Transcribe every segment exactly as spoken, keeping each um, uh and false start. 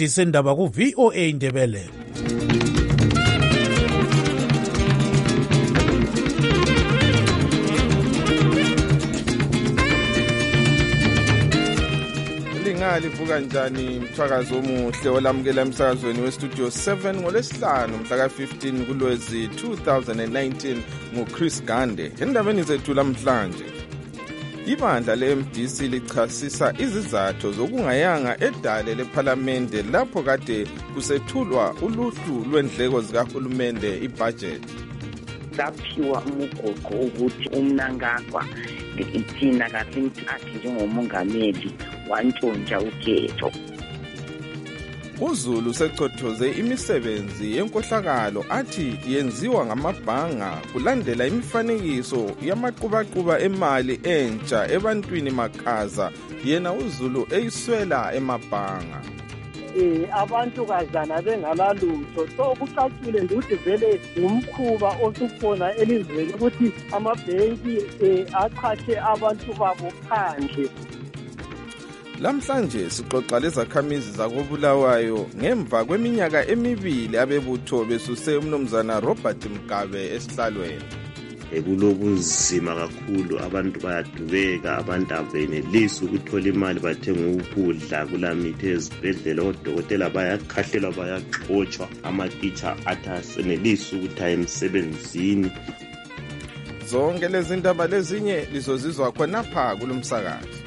isikhathi sendaba ku V O A Indebele. Livuka njani mthwakazi omuhle olamukela emsakazweni westudio seven ngolesihlanu mhla ka fifteen kuLwezi two thousand nineteen nguChris Gande. Endabeni zethu lamhlanje, ibandla le-M D C lichasisa izizathu zokungayanga edale lephalamende lapho kade kusethulwa uluhlu lwendleko zikahulumende ibudget. Saphiwa umugoqo ukuthi umnankagwa ithina kasimthathe njengomongameli wantshontsha ukhetho. uZulu secothoze imisebenzi yenkohlakalo athi yenziwa ngamabhanga kulandela imifanekiso yamaqubaquba emali entsha ebantwini makhaza yena uZulu eyiswela emabhanga. Eh abantu kazana bengalalutho so kucacile ukuthi vele umkhuba osukhona elizweni ukuthi amabhenki aqhatshe abantu babo phandle. Lamhlanje sixoxa lezakhamizi zakobulawayo ngemva kweminyaka emibili abebutho besuse umnumzana Robert Mugabe esihlalweni. Ekulobunzima kakhulu, abantu bayadubeka, abantu abenelisi ukuthola imali bathenga ukudla kulamithi ezibhedlela, odokotela bayakhahlelwa bayaxotshwa, amatitsha athasenelisi ukuthi aye emsebenzini. Zonke lezi ndaba lezinye lizozizwa khonapha kulomsakazi.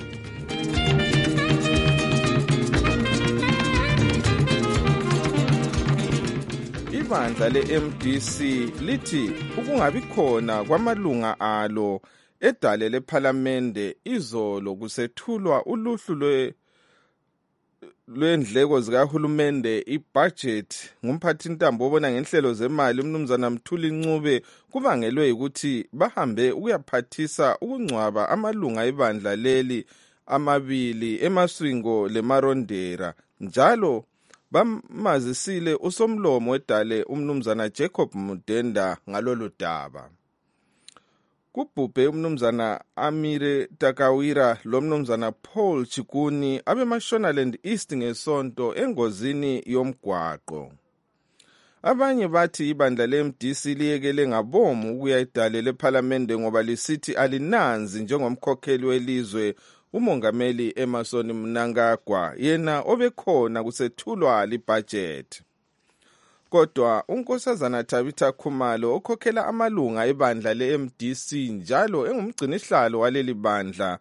Ibandla le-M D C lithi ukungabi khona kwamalunga alo edale lephalamende izolo kusethulwa uluhlu lwe lwendleko zikahulumende ibudget ngumphathi ntambo obona ngenhlelo zemali umnumzana Mthuli Ncube kubangelwe ukuthi bahambe ukuyaphathisa ukungcwaba amalunga ebandla leli amabili eMaswingo leMarondera. Njalo bamazisile usomlomo wedale umnumzana Jacob Mudenda ngalolu daba. Kubhubhe umnumzana Amire Takawira lomnumzana Paul Chikuni abeMashonaland East ngesonto engozini yomgwaqo. Abanye bathi ibandla le-M D C liyekele ngabomu ukuya edale lephalamende ngoba lisithi alinanzi njengomkhokheli welizwe umongameli Emmerson Mnangagwa yena obekhona kusethulwa libudget. Kodwa unkosazana Tabitha Khumalo okhokhela amalunga ebandla le-M D C njalo engumgcinihlalo waleli bandla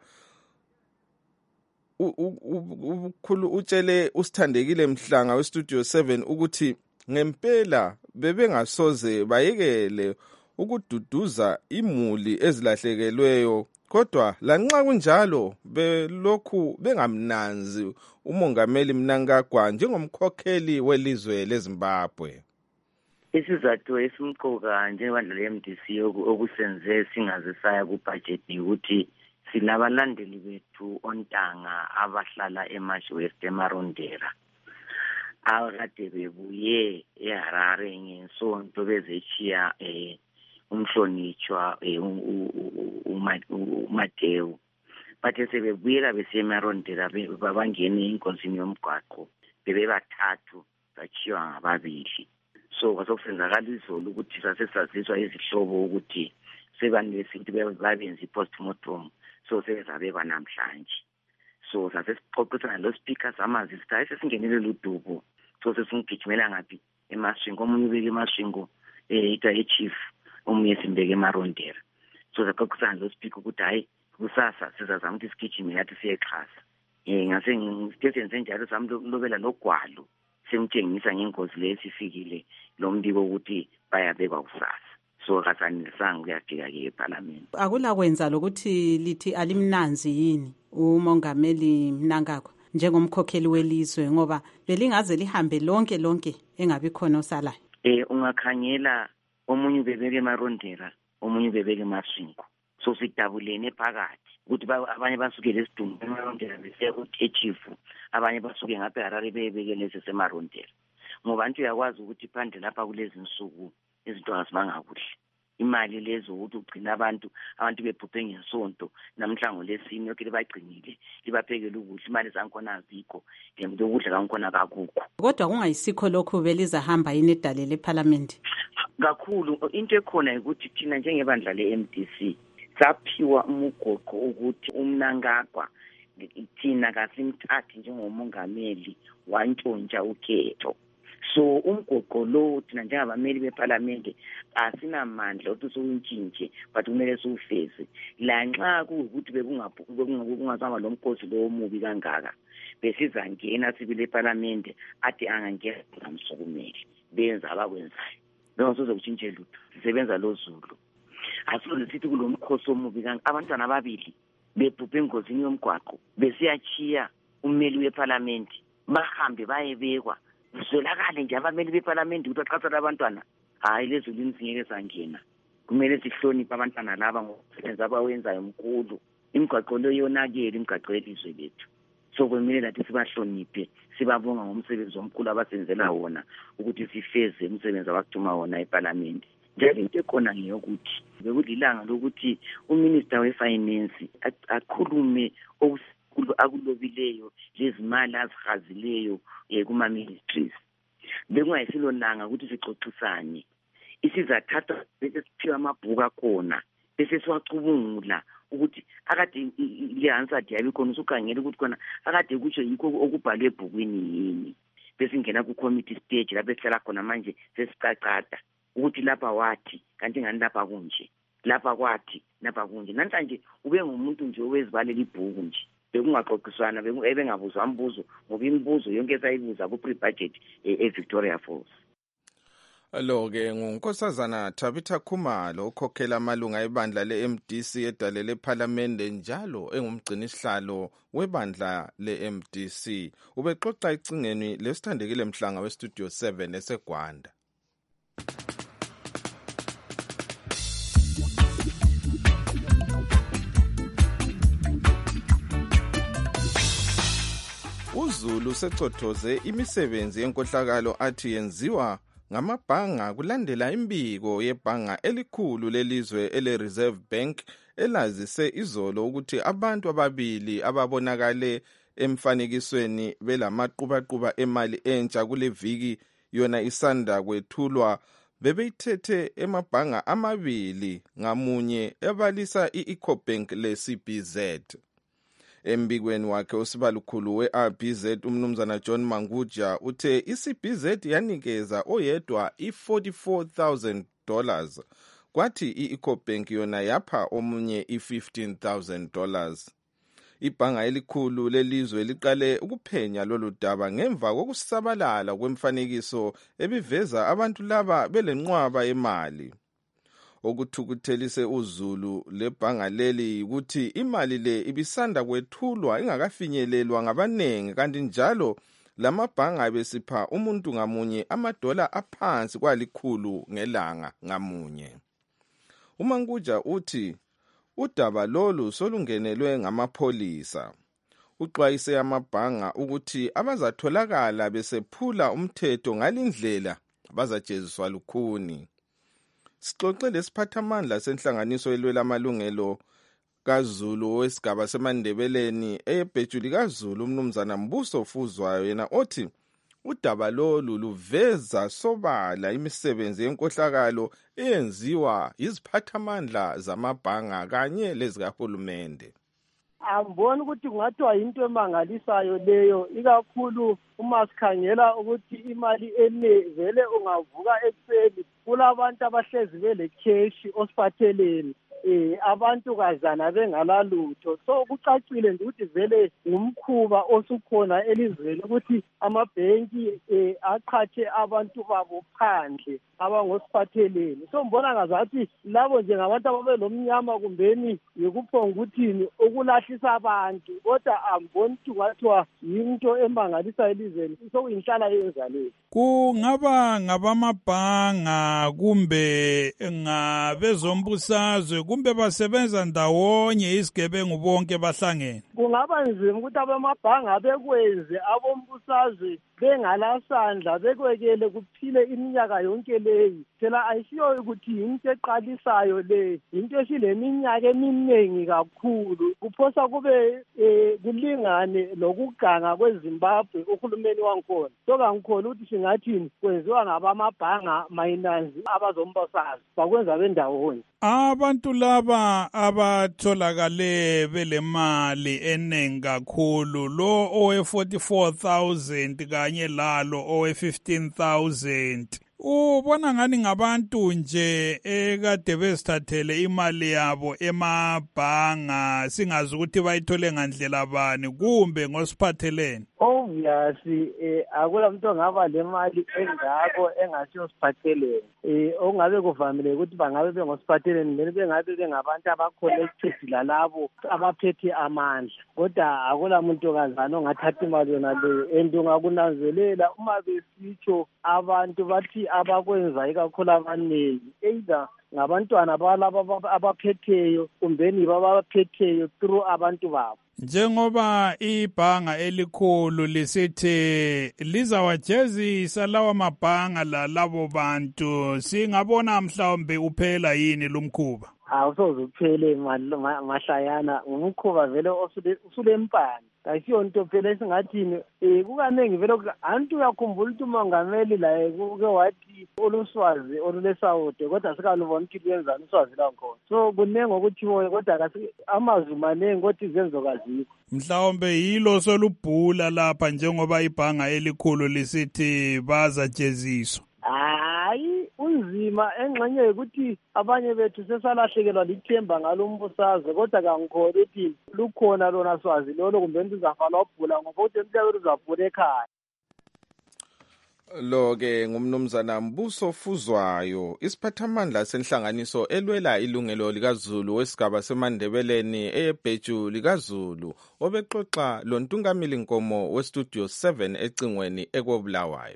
ukhulu utshele usithandekile Mhlanga westudio seven ukuthi ngempela bebengasoze bayekele ukududuza imuli ezilahlekelweyo, kodwa lanxa kunjalo belokhu bengamnanzi umongameli Mnangagwa njengomkhokheli welizwe leZimbabwe. Isizathu esimqoka njengabandla le-M D C okusenze singazisaya kubudget ukuthi sinabalandeli bethu ontanga abahlala eMarsh West eMarondera akade bebuye eHarare ngesonto bezechiya eh umhlonitshwa uMatewu bathe sebebuyela beseMarondera babangene inkonsini yomgwaqo bebebathathu bachiwa ngababili. So kwasokusenzakala izolo ukuthi sasesaziswa izihlobo ukuthi sebanelisi ukuthi babenze i-postmortem, so sebezabekwa namhlanje. So sasesixoxisana lo speaker samazi sithi sesingenele ludubo, so sesingigijimela ngaphi eMaswingo, omunye ubeke eMaswingo ita echief, omunye simbeke eMarondera. So saxoxisana lo speaker ukuthi hayi kusasa sizazama ukuthi sigijime yathi siyexhasa. Eh ngase ngisithesenze njalo samlobela nogwalo semtshengisa ngengozi lesifikile lo mbiko ukuthi bayabekwa kusasa. So kasanisanga kuyafika ke eParliament. Akula kwenza lokuthi lithi alimnanzi yini umongameli Mnangagwa njengomkhokheli welizwe ngoba belingaze lihambe lonke lonke engabi khona osalayo. Eh ungakhangela omunye ubebeke eMarondera, omunye ubebeke eMaswingo. So sidabulene phakathi ukuthi abanye basuke lesidumbu eMarondera bese ukuthi echief, abanye basuke ngapha eHarare bebeke leseMarondera. Ngoba nje uyakwazi ukuthi phandle lapha kulezi insuku izinto azibanga kuhle. imali lezo ukuthi ugcina abantu abantu bebhubhe ngesonto namhla ngolesine yonke libagcinile libaphekela ukudla imali zankhona azikho ngemntu ukudla kankhona kakukho. Kodwa kungayisikho lokhu belizahamba yini edale leParliament? Kakhulu into ekhona ukuthi thina njengebandla le-M D C saphiwa umugoqo ukuthi uMnangagwa thina kasimthathi njengomongameli wantshontsha ukhetho. So umgoqo lo thina njengabameli beParliament asinamandla ukuthi siwuntshintshwe but kumele siwufeze. La nxa kuwukuthi bekungazama lo mkhosi lo omubi kangaka besizangena sibile eParliament athi angangena ngamsukumeli benza abakwenzayo. Bengasoze kutshintshe lutho sisebenza lo Zulu. Asoze sithi kulo mkhosi omubi kangaka abantwana ababili bebhubhe engozini yomgwaqo besiyachiya ummeli weParliament bahambe bayebekwa zwelakale nje abameli beParliament ukuthi axhasela abantwana. Hayi lezo lini singeke sangena. Kumele sihloniphe abantwana laba ngokusebenza abawenzayo omkhulu. Imigwaqo lo yonakele imigwaqo yelizwe lethu. So kumele lathi sibahloniphe sibabonga ngomsebenzi omkhulu abasenzela wona ukuthi sifeze umsebenzi abakuthuma wona eParliament. Njalo into ekhona ngeyokuthi bekulilanga lokuthi uMinister weFinance akhulume okukhulu akulobileyo lezimali azihazileyo kuma ministries. Bekungayisilonanga ukuthi sixoxisane. Isizathatha bese siphiwa amabhuku akhona bese siwacubungula ukuthi akade le answer yabe khona usukangela ukuthi khona akade kusho yikho okubhalwe ebhukwini yini. Bese ingena ku committee stage lapho esihlala khona manje sesicacada ukuthi lapha wathi kanti ngani lapha kunje lapha kwathi lapha kunje. Namhlanje ube ngumuntu nje owezibalela ibhuku nje bekungaxoxiswana ebengabuzwa umbuzo ngoba imibuzo yonke esayibuza ku pre-budget eVictoria Falls. Lo ke ngunkosazana Tabitha Khumalo okhokhela amalunga ebandla le-M D C edale leParliament njalo engumgcini sihlalo webandla le-M D C. Ubexoxa icingeni lesithandekile mhlanga westudio seven eseGwanda. uZulu secothoze imisebenzi yenkohlakalo athi yenziwa ngamabhanga kulandela imbiko yebhanga elikhulu lelizwe ele-Reserve Bank elazise izolo ukuthi abantu ababili ababonakale emfanekisweni belamaqhubaquba emali entsha kule viki yona isanda kwethulwa bebeyithethe emabhanga amabili ngamunye ebalisa i-Ecobank le-C B Z. Embikweni wakhe osibalukhulu we-R B Z umnumzana John Manguja uthe i-C B Z yanikeza oyedwa i-forty-four thousand dollars kwathi i-Ecobank yona yapha omunye i-fifteen thousand dollars. Ibhanga elikhulu lelizwe liqale ukuphenya lolu daba ngemva kokusabalala kwemfanekiso ebiveza abantu laba belenqwaba yemali. Okuthukuthelise uZulu lebhanga leli ukuthi imali le ibisanda kwethulwa ingakafinyelelwa ngabanengi kanti njalo lamabhanga besipha umuntu ngamunye amadola aphansi kwalikhulu ngelanga ngamunye. uManguja uthi udaba lolu solungenelwe ngamapholisa. Uxwayise amabhanga ukuthi abazatholakala besephula umthetho ngalindlela bazajeziswa lukhuni. Sixoxe lesiphathamandla senhlanganiso elwela amalungelo kaZulu wesigaba semandebeleni eyebhejuli kaZulu umnumzana Mbuso Fuzwayo yena othi udaba lolu luveza sobala imisebenzi yenkohlakalo eyenziwa iziphathamandla zamabhanga kanye lezikahulumende. Amboni ukuthi kungathiwa into emangalisayo leyo ikakhulu uma sikhangela ukuthi imali enevele ungavuka ekuseni kulabantu abahlezi bele cash osiphatheleni eh abantu kazana bengalalutho. So kucacile nje ukuthi vele ngumkhuba osukhona elizweni ukuthi amabhenki eh aqhatshe abantu babo phandle abangosiphatheleni. So mbona ngazathi labo nje ngabantu ababelomnyama kumbeni yikuphonga ukuthini ukulahlisa abantu kodwa amboni ukuthi ngathiwa yinto emangalisa elizweni sokuyinhlala yenza leyo. Kungaba ngabamabhanga kumbe ngabezombusazwe kumbe basebenza ndawonye isigebengu bonke bahlangene. Kungaba nzima ukuthi abamabhanga bekwenze abombusazwe bengalasandla bekwekele kuphile iminyaka yonke leyi. Phela ayisiyo ukuthi into eqalisayo le, into esileminyaka eminingi kakhulu. Kuphosa kube eh, kulingane lokuganga kweZimbabwe uhulumeni wankhona. So kangikhona ukuthi singathini kwenziwa ngabamabhanga mayinanzi abazombosazi bakwenza bendawonye. Abantu laba abatholakale belemali enengi kakhulu, lo owe forty-four thousand kanye lalo owe fifteen thousand, ubona ngani ngabantu nje ekade bezithathele imali yabo emabhanga singazi ukuthi bayithole ngandlela bani kumbe ngosiphathelene? Obviously eh akula muntu ongaba le mali engako engasiyo siphathelene. Eh okungabe kuvamile ukuthi bangabe bengosiphathelene nene bengabe bengabantu abaconnected lalabo abaphethe amandla. Kodwa akula muntu kazana ongathatha imali yona le endungakunanzelela uma besitsho abantu bathi abakwenza ikakhulu abaningi either ngabantwana balabo abaphetheyo kumbeni babaphetheyo through abantu babo. Njengoba ibhanga elikhulu lisithi lizawajezisa lawa mabhanga lalabo bantu, singabona mhlawumbe uphela yini lumkhuba? Awusoze uphele mahlayana, umkhuba vele usulempani. Ayisiyo nto phela esingathini eh kukanengi vele antu uyakhumbula ukuthi umongameli la kuke wathi oluswazi olulesawode kodwa sikalubona ukuthi kuyenzani uswazi la khona. So kunenge ukuthi moya kodwa amazwi manengi kodwa izenzo kazikho. Mhlawumbe yilo solubhula lapha njengoba ibhanga elikhulu lisithi bazajeziswa. Hayi unzima engxenye ukuthi abanye bethu sesalahlekelwa lithemba ngalombusazwe kodwa kangikho ukuthi lukhona lona swazi lolo kumbe ndizavala ubhula ngoba uthi emhlabeni uzabhula ekhaya. Lo ke ngumnumzana Mbuso Fuzwayo, isiphathamandla senhlanganiso elwela ilungelo likaZulu wesigaba seMandebeleni eBheju likaZulu, obexoxa loNtungamili Nkomo weStudio seven ecingweni ekobulawayo.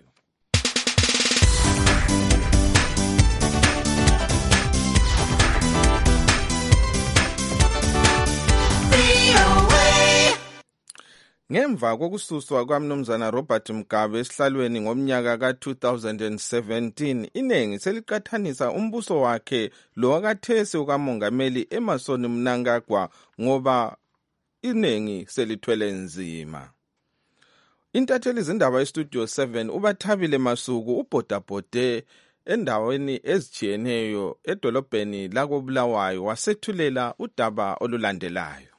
Ngemva kokususwa kwaMnumzana Robert Mugabe esihlalweni ngomnyaka ka two thousand seventeen, inengi seliqathanisa umbuso wakhe lo wakathesi ukamongameli Emmerson Mnangagwa ngoba inengi selithwele nzima. Intatheli izindaba eStudio seven uBathabile Masuku ubhodabhode endaweni ezijiyeneyo edolobheni lakobulawayo wasethulela udaba olulandelayo.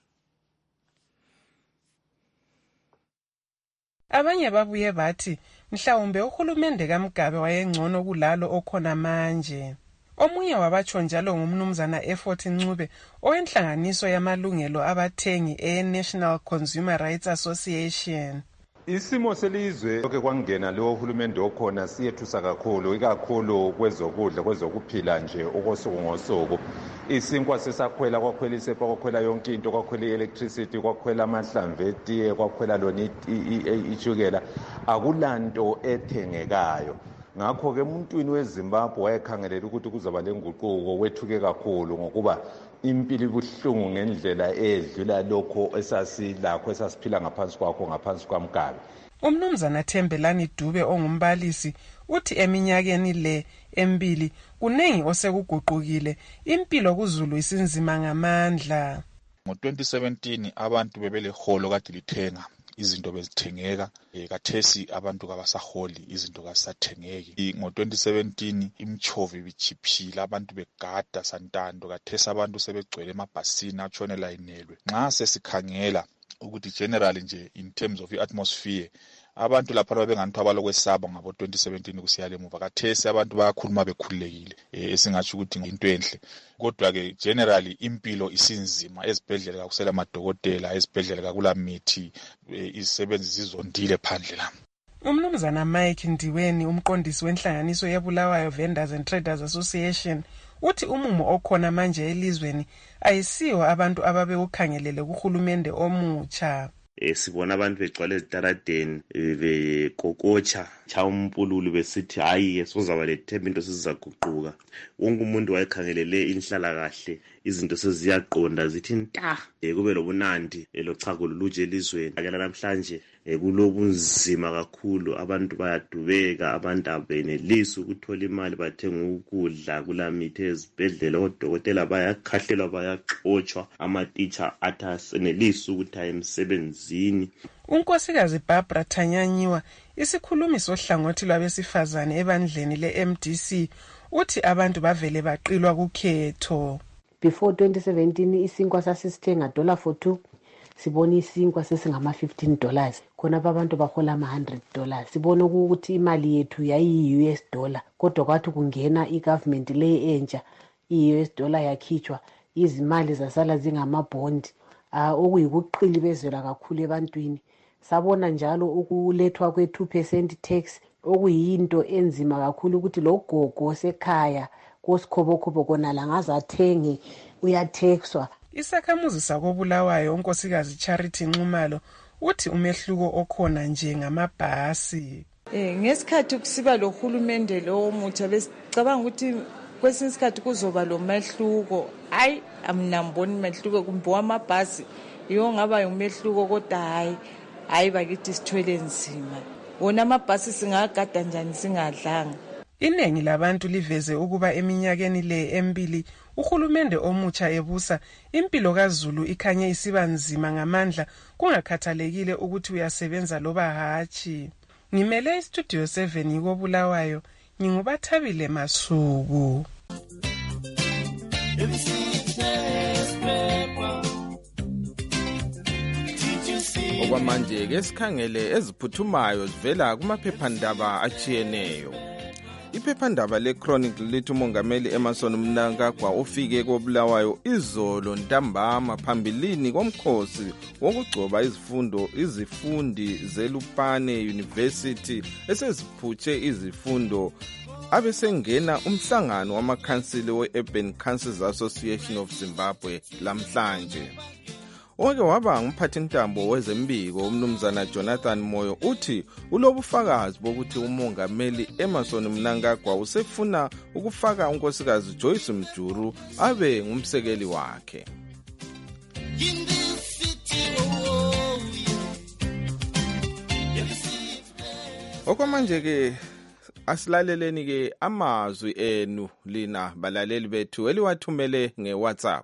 Abanye babuye bathi mhlawumbe uhulumende kaMgabe wayengcono kulalo okhona manje. Omunye wabatsho njalo ngumnumzana Effort Ncube owenhlanganiso yamalungelo abathengi e-National Consumer Rights Association. Isimo selizwe lokho kwangena lo hulumende okhona siyethusa kakhulu, ikakhulu kwezokudla kwezokuphila nje okosuku ngosuku. Isinkwa sesakhwela, kwakhwela isepa, kwakhwela yonke into, kwakhwela i-electricity, kwakhwela amahlamvu etiye, kwakhwela lona ichukela. Akulanto ethengekayo. Ngakho ke emuntwini weZimbabwe wayekhangelela ukuthi kuzaba lenguquko, wethuke kakhulu ngokuba impilo ibuhlungu ngendlela edlula lokho esasilakho esasiphila ngaphansi kwakho ngaphansi kwaMgabe. Umnumzana Thembelani Dube ongumbalisi uthi eminyakeni le embili kunengi osekuguqukile, impilo kuZulu isinzima ngamandla. Ngo twenty seventeen abantu bebeleholo kade lithenga izinto bezithengeka, kathesi abantu kabasaholi izinto kasathengeki. Ngo twenty seventeen imchovi bichiphila, abantu begada santando, kathesi abantu sebegcwele emabhasini atshone layinelwe. Nxa sesikhangela ukuthi generally nje in terms of atmosphere abantu lapha babengantu abalokwesaba ngabo twenty seventeen kusiya lemuva, kathesi abantu bayakhuluma bekhululekile, esingathi ukuthi into enhle. Kodwa ke generally impilo isinzima, ezibhedlela akusela amadokotela, ezibhedlela akula mithi, izisebenzi zizondile phandle la. Umnumzana Mike Ndiweni umqondisi wenhlanganiso yebulawayo Vendors and Traders Association uthi umumo okhona manje elizweni ayisiwo abantu ababe ukhangelele kuhulumende omutsha. Eh sibona abantu begcwala ezitaradeni bekokotsha betshaya umpululu besithi hayi sozaba lethemba into sizaguquka. Wonke umuntu wayekhangelele inhlalakahle, izinto seziyaqonda zithi nta kube lobunandi lochago luluje elizweni. Akela namhlanje kulobunzima kakhulu, abantu bayadubeka, abantu abenelisi ukuthola imali bathenga ukudla, kulamithi ezibhedlela, odokotela bayakhahlelwa bayaxotshwa, amatitsha athasenelisi ukuthi aye emsebenzini. Unkosikazi Barbara Thanyanyiwa, isikhulumi sohlangothi lwabesifazane ebandleni le-M D C, uthi abantu bavele baqilwa kukhetho. Before twenty seventeen isinkwa sasisithenga dollar for two, sibona isinkwa sesingama fifteen dollars. Khona abantu bahola ama one hundred dollars. Sibona ukuthi imali yethu yayi U S dollar, kodwa kwathi kungena igovernment le entsha, i-U S dollar yakhitshwa, izimali zasala zingama bond, uh, okuyikuqili bezela kakhulu ebantwini. Sabona njalo ukulethwa kwe two percent tax, okuyinto enzima kakhulu ukuthi lo gogo sekhaya kosikhobo-khobo kona langaze athenge uyathexwa. Isakhamuzi sakobulawayo unkosikazi Charity Nxumalo uthi umehluko okhona nje ngamabhasi. Eh ngesikhathi kusiba lo hulumende lo mutsha besicabanga ukuthi kwesinye isikhathi kuzoba lo mehluko. Hayi amnamboni mehluko kumbe wamabhasi iyo ngaba umehluko kodwa hayi hayi bakithi sithwele nzima. Wona amabhasi singagada njani singadlanga. Iningi labantu liveze ukuba eminyakeni le embili uhulumende omutsha ebusa impilo kaZulu ikhanye isiba nzima ngamandla kungakhathalekile ukuthi uyasebenza loba hachi. Ngimele iStudio seven yikobulawayo, ngingubathabile Masuku. Okwamanje ke sikhangele eziphuthumayo zivela kumaphephandaba achiyeneyo. Iphephandaba le-Chronicle lithi umongameli Emmerson Mnangagwa ufike koBulawayo izolo ntambama phambilini komkhosi wokugcoba izifundo izifundi zeLupane University eseziphutshe izifundo abesengena umhlangano wamakhansili we-Urban Councils Association of Zimbabwe lamhlanje. Oke waba ngumphathintambo wezembiko umnumzana Jonathan Moyo uthi ulobufakazi bokuthi umongameli Emmerson Mnangagwa usefuna ukufaka unkosikazi Joyce Mjuru abe ngumsekeli wakhe. Okwamanje ke asilaleleni ke amazwi enu lina balaleli bethu eliwathumele ngeWhatsApp.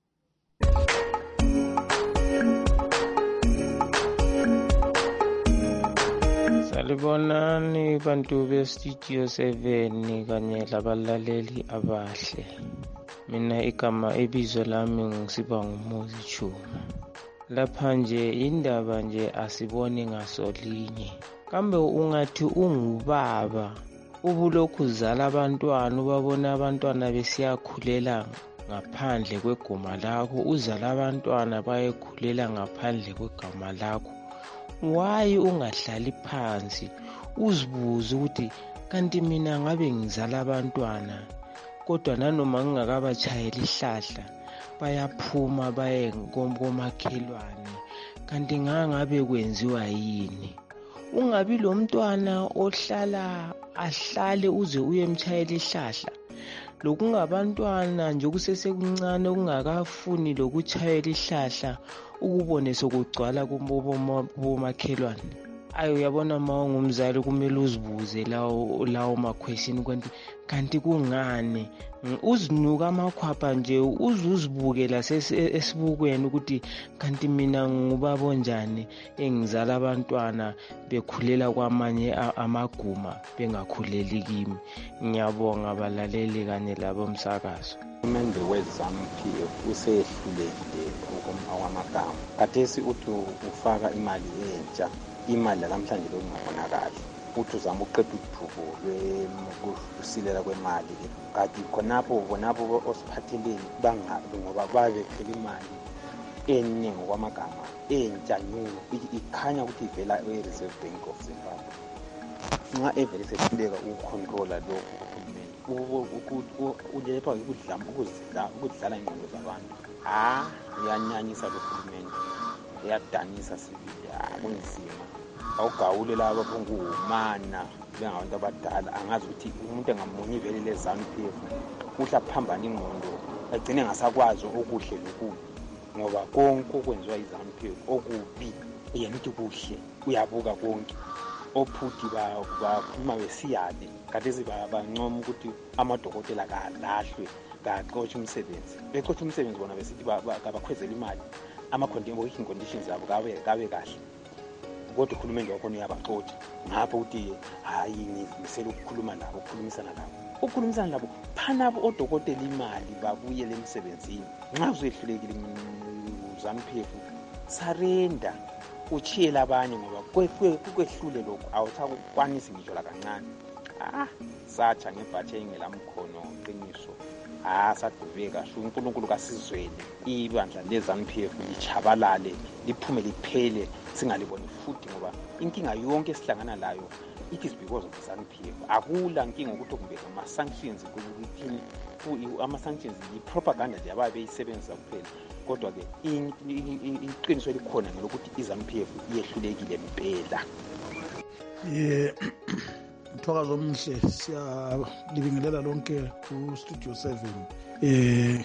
Salibonani bantu beStudio seven kanye labalaleli abahle. Mina igama ebizo lami ngisiba nguMuzi Chuma. Lapha nje indaba nje asiboni ngasolinye. Kambe ungathi ungubaba ubulokhu uzala abantwana ubabona abantwana besiyakhulela ngaphandle kwegoma lakho, uzala abantwana bayekhulela ngaphandle kwegama lakho. Why ungahlali phansi uzibuza ukuthi kanti mina ngabe ngizala abantwana kodwa nanoma ngingakabachayela ihlahla bayaphuma baye komakhelwane, kanti ngabe kwenziwa yini? Ungabi lo mntwana ohlala ahlale uze uyemchayela ihlahla. Lokungabantwana nje kusesekuncane ungakafuni lokuchayela ihlahla ukubone sokugcwala kubomakhelwane. Ayo uyabona ma ungumzali kumele uzibuze lawo lawo ma question kanti kanti kungani uzinuka amakhwapha nje uzuzibukela esibukweni ukuthi kanti mina ngubaba onjani engizala abantwana bekhulela kwamanye amaguma bengakhuleli kimi. Ngiyabonga abalaleli kanye labo msakazo. Umende weZANU-P F usehlulekile okwamagama. Kathesi uthi ufaka imali entsha, imali namhlanje lokungabonakali. Uthi uzama uqeda udubo lwekusilela kwemali. Kanti khonapho bonapho osiphatheleni bangabi ngoba babethela imali eningi kwamagama entsha nyuku ikhanya ukuthi ivela e-Reserve Bank of Zimbabwe. Nxa evele sehluleka ukucontrola lokho ujepa ukudlala ukudlala ingqondo zabantu. Ah, uyanyanyisa lo hulumende, uyadanisa sibili, kunzima. awugawule laba phongumana bengabantu abadala angazi ukuthi umuntu engamunyi vele lezanu-P F uhla phambana ingqondo agcine ngasakwazi okuhle lokubi ngoba konke okwenziwa izanu-P F okubi yena uthi kuhle uyabuka konke ophuthi bakhuluma besiyade khathesi bancoma ukuthi amadokotela kalahlwe kaxotshe umsebenzi bexotshe umsebenzi bona besithi kabakhwezela imali ama-working conditions abo kabe kahle kodwa uhulumende wakhona uyabaxotsha ngapho ukuthi hayi ngimisele ukukhuluma nabo ukukhulumisana nabo ukukhulumisana nabo phanabo odokotela imali babuyele emsebenzini nxa uzehlulekile uzanu-P F sarenda uchiyela abanye ngoba kwehlule lokho awusakwanisi ngisho la kancane ah satsha ngebhathi engelamkhono qiniso ah saduveka sho uNkulunkulu kasizwele ibandla lezanu-P F lichabalale liphume liphele singaliboni futhi ngoba inkinga yonke esihlangana layo it is because of the ZANU-P F akula nkinga ukuthi kumbe ama sanctions ukuthi ama sanctions i-propaganda nje ababe beyisebenzisa kuphela kodwa ke iqiniso elikhona ngelokuthi iZANU-P F iyehlulekile impela. Yeah, Mthwakazi omhle siyalibingelela lonke ku Studio seven. Eh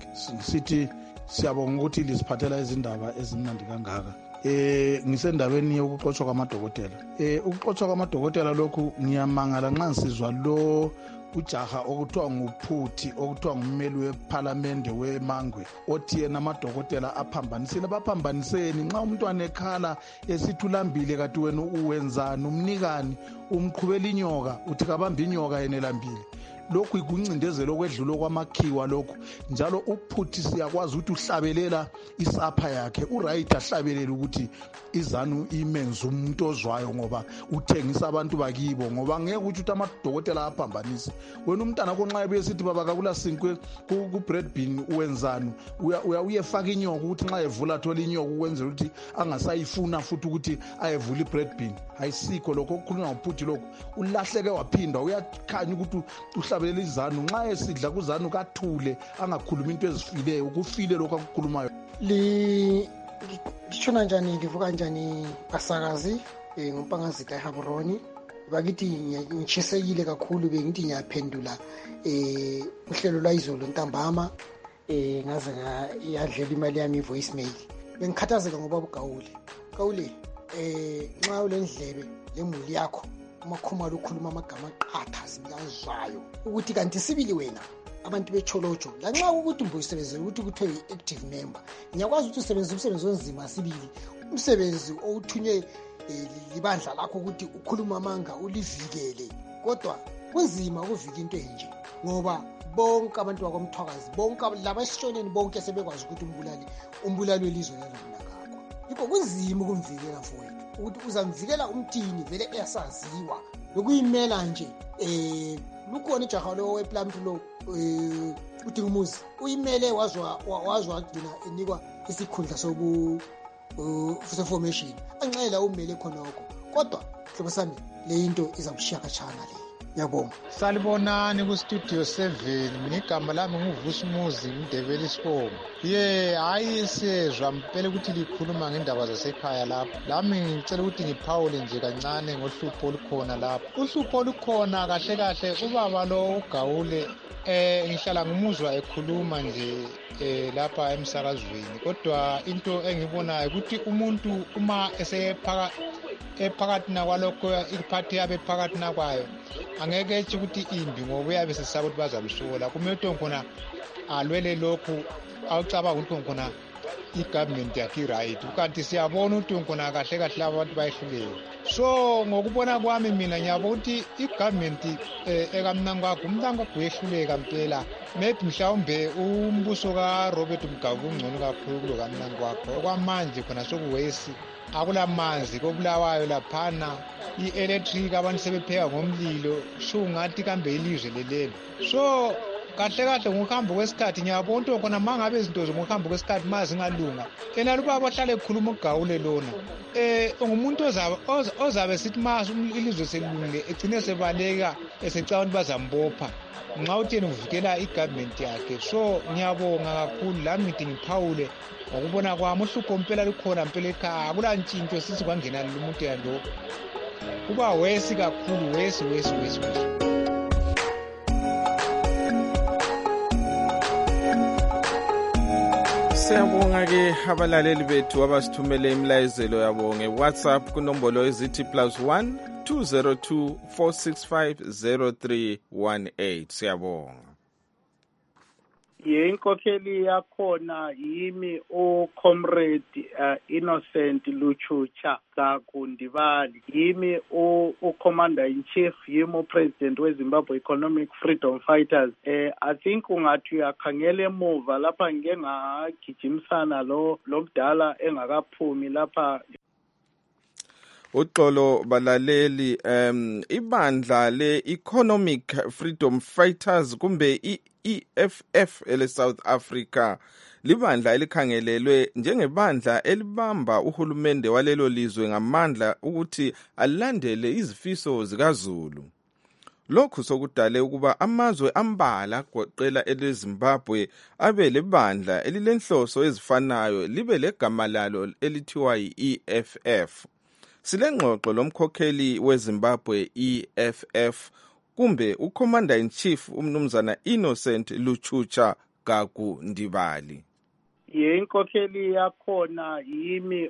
sithi siyabonga ukuthi lisiphathela izindaba ezimnandi kangaka. Eh ngisendabeni yokuxoshwa kwamadokotela. Eh ukuxoshwa kwamadokotela lokhu ngiyamangala nxa ngisizwa lo ujaha okuthiwa nguphuthi okuthiwa ngummeli weParliament weMangwe othi yena amadokotela aphambanisile baphambaniseni nxa umntwana ekhala esithulambile kathi wena uwenzani umnikani umqhubela inyoka uthi kabamba inyoka yenelambile lokhu ikuncindezelo okwedlulo kwamakhiwa lokhu njalo uphuthi siyakwazi ukuthi uhlabelela isapha yakhe uright ahlabelela ukuthi iZANU imenza umuntu ozwayo ngoba uthengisa abantu bakibo ngoba ngeke ukuthi amadokotela aphambanise wena umntana konxa ebuye sithi baba kakula sinkwe ku bread bin uwenzani uya uyefaka inyoka ukuthi nxa evula thola inyoka ukwenzela ukuthi angasayifuna futhi ukuthi ayevula ibread bin ayisikho lokho okukhulunywa ngophuthi lokho ulahleke waphinda uyakhanya ukuthi uhlabelela iZANU nxa esidla kuZANU kathule angakhuluma into ezifileyo ukufile lokho akukhulumayo li ngishona njani ngivuka njani basakazi ngumpangazika eHaburoni bakithi ngishisekile kakhulu bengithi ngiyaphendula eh uhlelo lwayizolo ntambama eh ngaze ngayadlela imali yami voicemail bengikhathazeka ngoba bugawule kawule eh nxa ulendlebe lemuli yakho umakhumalo ukhuluma amagama aqatha sibazwayo ukuthi kanti sibili wena abantu becholojo lanxa ukuthi mbuyisebenzele ukuthi kuthiwe i-active member ngiyakwazi ukuthi usebenze umsebenzi onzima sibili umsebenzi owuthunywe libandla lakho ukuthi ukhuluma amanga ulivikele kodwa kunzima ukuvika into enje ngoba bonke abantu bakwamthwakazi bonke laba esishoneni bonke sebekwazi ukuthi umbulali umbulali welizwe lalomnakakho yikho kunzima ukumvikela mfowethu ukuthi uzamvikela umthini vele eyasaziwa lokuyimela nje eh lukhona ijaha lo wePlant lo eh uthi umuzi uyimele wazwa wazwa kudina enikwa isikhundla sobu formation anxela umele khonoko kodwa hlobo sami le into izamshiya kachana le ngiyabonga. Salibonani ku Studio seven ngigama lami nguVusumuzi Mdebeli Sibongo. Ye hayi sezwa mpela ukuthi likhuluma ngendaba zasekhaya lapha. Lami ngicela ukuthi ngiphawule nje kancane ngohlupho olukhona lapha. Uhlupho olukhona kahle kahle ubaba lo ugawule eh ngihlala ngumuzwa ekhuluma nje eh lapha emsakazweni kodwa into engibonayo ukuthi umuntu uma esephaka ephakathi nakwalokho iphathi yabe phakathi nakwayo angeke ethi ukuthi imbi ngoba uyabe sesaba ukuthi bazalusola kumetho khona alwele lokhu awucabanga ukuthi khona igovernment yakhe right kanti siyabona ukuthi khona kahle kahle abantu bayihluleke so ngokubona kwami mina ngiyabona ukuthi igovernment ekamnango kwakho umntango kuyehluleka mpela maybe mhlawumbe umbuso ka Robert Mugabe ungcono kakhulu kulo kamnango kwakho okwamanje khona sokuwesi akulamanzi kobulawayo laphana i-electric abantu sebepheka ngomlilo sho ngathi kambe ilizwe lelelo so kahle kahle ngokuhamba kwesikhathi ngiyabona ukuthi khona mangabe izinto zokuhamba kwesikhathi mazingalunga ena lubaba ohlala ekhuluma ugawule lona eh ngumuntu ozabe ozabe sithi masu ilizwe selungile egcine sebaleka esecaba ukuthi bazambopha nxa utheni uvikela igovernment yakhe. So ngiyabonga kakhulu lami ngithi ngiphawule ngokubona kwami uhlupho impela likhona impela ekhaya akulantshintsho sithi kwangena umuntu yalo kuba wesi kakhulu wesi wesi wesi wesi. Siyabonga ke abalaleli bethu abasithumele imlayezelo yabo nge-WhatsApp kunombolo ezithi plus one two zero two four six five zero three one eight. Siyabonga. Yenkokheli yakhona yimi uComrade uh, Innocent Luchucha Kakundibali, yimi uCommander in Chief, yimi uPresident weZimbabwe Economic Freedom Fighters. eh I think ungathi uyakhangela emuva lapha ngeke ngagijimisana lo lomdala engakaphumi lapha. Uxolo balaleli, um ibandla le Economic Freedom Fighters kumbe i-E F F ele South Africa libandla elikhangelelwe njengebandla elibamba uhulumende walelo lizwe ngamandla ukuthi alandele izifiso zikaZulu. Lokhu sokudale ukuba amazwe ambala goqela eleZimbabwe abe lebandla elilenhloso ezifanayo libe legama lalo elithiwa yi-E F F. Silengxoxo lomkhokheli weZimbabwe E F F kumbe uCommander in Chief umnumzana Innocent Luchucha Kakundibali. Yenkokheli yakhona yimi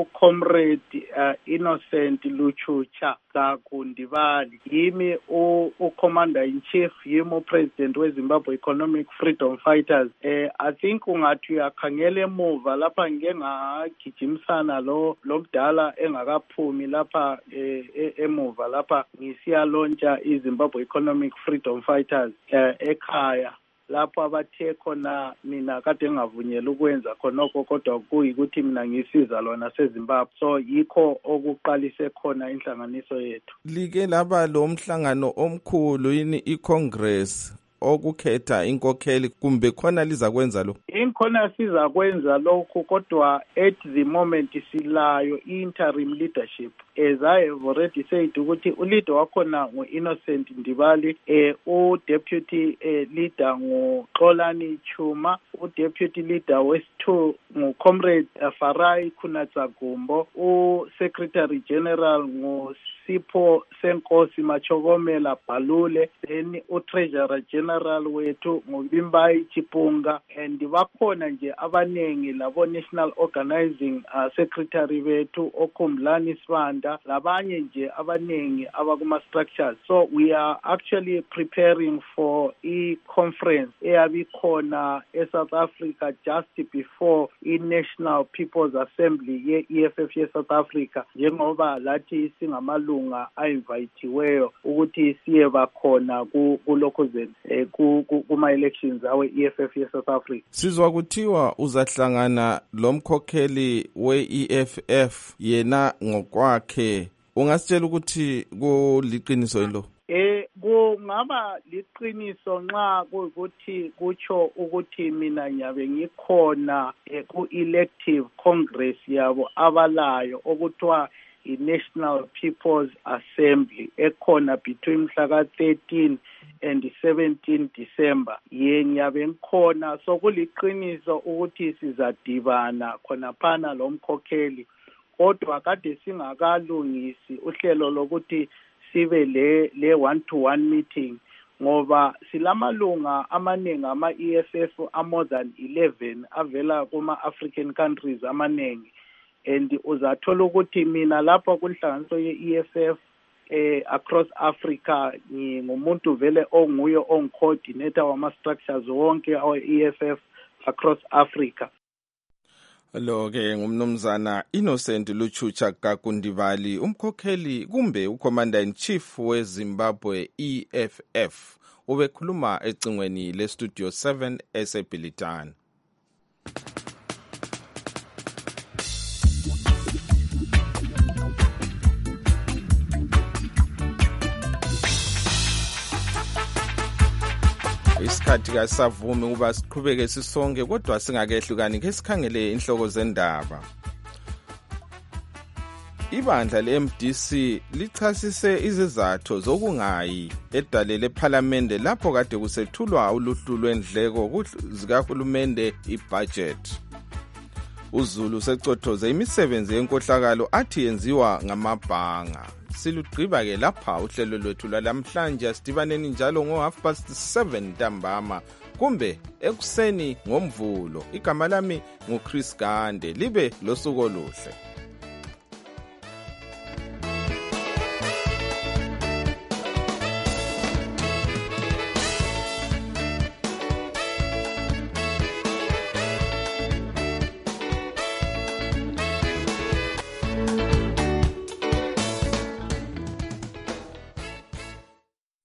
uComrade uh, Innocent Luchucha Kakundibali, yimi uCommander in Chief, yimi uPresident weZimbabwe Economic Freedom Fighters. eh I think ungathi uyakhangela emuva lapha ngeke ngagijimisana lo lomdala engakaphumi lapha eh, emuva lapha ngisiyalontsha iZimbabwe Economic Freedom Fighters eh, ekhaya lapho abathe khona mina kade ngavunyela ukwenza khonoko kodwa kuyikuthi mina ngisiza lona seZimbabwe. So yikho okuqalise khona inhlanganiso yethu. Like laba lo mhlangano omkhulu yini iCongress okukhetha inkokheli kumbe khona liza kwenza lo? Inkhona siza kwenza lokho kodwa at the moment silayo interim leadership. As I have already said ukuthi uleader wakhona ngoInnocent Ndibali, eh uDeputy eh, leader ngoXolani Chuma, uDeputy leader west two ngoComrade Farai Kunatsagumbo, uSecretary General ngo Sipho Senkosi Machokomela Balule, then uTreasurer General wethu ngoBimbayi Chipunga, and bakhona nje abanengi labo National Organizing uh, Secretary bethu oKumlani Sibanda, labanye nje abanengi abakuma structures. So we are actually preparing for a conference eyabikhona eSouth Africa just before i-National People's Assembly ye-E F F ye-South Africa, njengoba lathi singamalunga ayinvayithiweyo ukuthi siye bakhona kulokhuzeni kuma-elections awe-E F F ye-South Africa. Sizwa kuthiwa uzahlangana lomkhokheli we-E F F yena ngokwakhe, ungasitshela ukuthi kuliqiniso yilo? Eh kungaba liqiniso nxa ukuthi kutsho ukuthi mina nyabe ngikhona ku-elective congress yabo abalayo okuthiwa i-National People's Assembly ekhona between mhla ka thirteen and seventeen December. Ye ngiyabe ngikhona, so kuliqiniso ukuthi sizadibana khona phana lo mkhokheli, kodwa kade singakalungisi uhlelo lokuthi sibe le le one to one meeting ngoba silamalunga amaningi ama-E F F a more than eleven avela kuma-African countries amaningi, and uzathola ukuthi mina lapha kunhlanganiso ye-E F F eh across Africa ngumuntu vele onguye oncoordinator wama-structures wonke awe-E F F across Africa. Lo ke ngumnumzana Innocent Luchucha Kakundibali, umkhokheli kumbe uCommander in Chief weZimbabwe E F F, ubekhuluma ecingweni leStudio seven eseBhilitane. isikhathi kasavumi ukuba siqhubeke sisonke kodwa singakehlukani ke sikhangele inhloko zendaba. Ibandla le-M D C lichasise izizathu zokungayi edalele ePhalamende lapho kade kusethulwa uluhlu lwendleko zikahulumende ibudget. uZulu secothoze imisebenzi yenkohlakalo athi yenziwa ngamabhanga. Silugqiba ke lapha uhlelo lwethu lwalamhlanje sidibaneni njalo ngo half past seven ntambama kumbe ekuseni ngomvulo. Igama lami nguChris Gande, libe losuku oluhle.